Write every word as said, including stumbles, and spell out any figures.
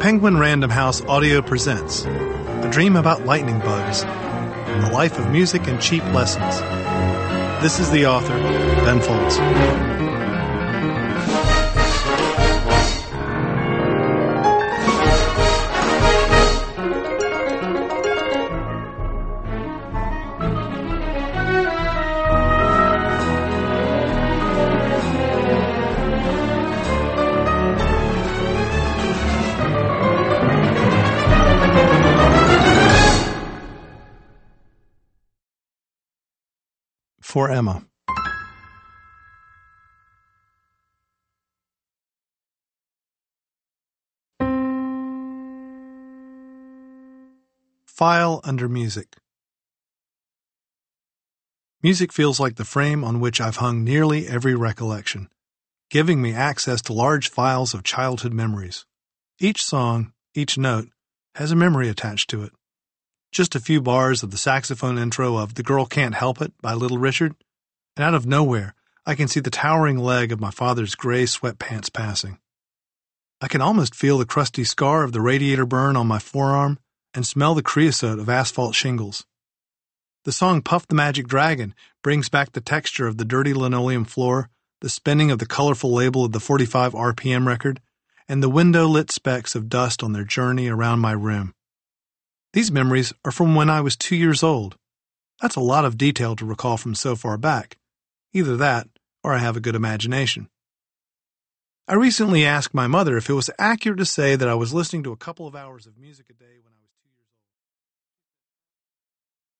Penguin Random House Audio presents A Dream About Lightning Bugs, A Life of Music and Cheap Lessons. This is the author, Ben Folds. For Emma. File under music. Music feels like the frame on which I've hung nearly every recollection, giving me access to large files of childhood memories. Each song, each note, has a memory attached to it. Just a few bars of the saxophone intro of The Girl Can't Help It by Little Richard, and out of nowhere, I can see the towering leg of my father's gray sweatpants passing. I can almost feel the crusty scar of the radiator burn on my forearm and smell the creosote of asphalt shingles. The song Puff the Magic Dragon brings back the texture of the dirty linoleum floor, the spinning of the colorful label of the forty-five R P M record, and the window-lit specks of dust on their journey around my rim. These memories are from when I was two years old. That's a lot of detail to recall from so far back. Either that, or I have a good imagination. I recently asked my mother if it was accurate to say that I was listening to a couple of hours of music a day when